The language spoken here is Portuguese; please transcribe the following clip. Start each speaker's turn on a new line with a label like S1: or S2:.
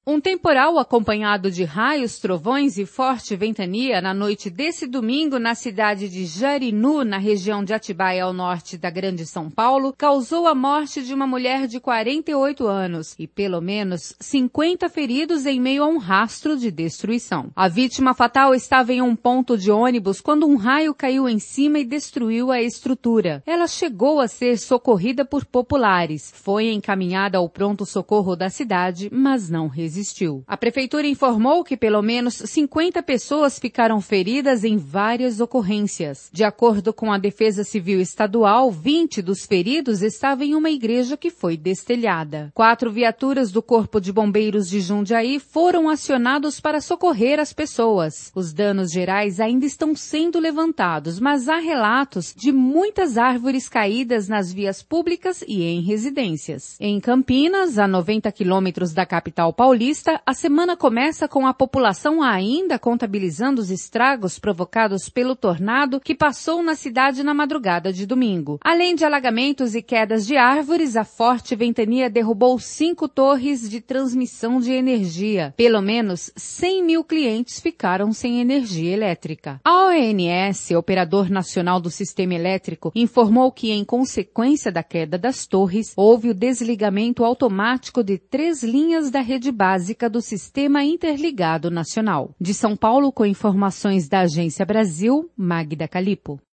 S1: Um temporal acompanhado de raios, trovões e forte ventania na noite desse domingo na cidade de Jarinu, na região de Atibaia, ao norte da Grande São Paulo, causou a morte de uma mulher de 48 anos e pelo menos 50 feridos em meio a um rastro de destruição. A vítima fatal estava em um ponto de ônibus quando um raio caiu em cima e destruiu a estrutura. Ela chegou a ser socorrida por populares, foi encaminhada ao pronto-socorro da cidade, mas não resistiu. A prefeitura informou que pelo menos 50 pessoas ficaram feridas em várias ocorrências. De acordo com a Defesa Civil Estadual, 20 dos feridos estavam em uma igreja que foi destelhada. 4 viaturas do Corpo de Bombeiros de Jundiaí foram acionados para socorrer as pessoas. Os danos gerais ainda estão sendo levantados, mas há relatos de muitas árvores caídas nas vias públicas e em residências. Em Campinas, a 90 quilômetros da capital paulista, a semana começa com a população ainda contabilizando os estragos provocados pelo tornado que passou na cidade na madrugada de domingo. Além de alagamentos e quedas de árvores, a forte ventania derrubou 5 torres de transmissão de energia. Pelo menos 100 mil clientes ficaram sem energia elétrica. A ONS, Operador Nacional do Sistema Elétrico, informou que, em consequência da queda das torres, houve o desligamento automático de 3 linhas da rede básica do Sistema Interligado Nacional. De São Paulo, com informações da Agência Brasil, Magda Calipo.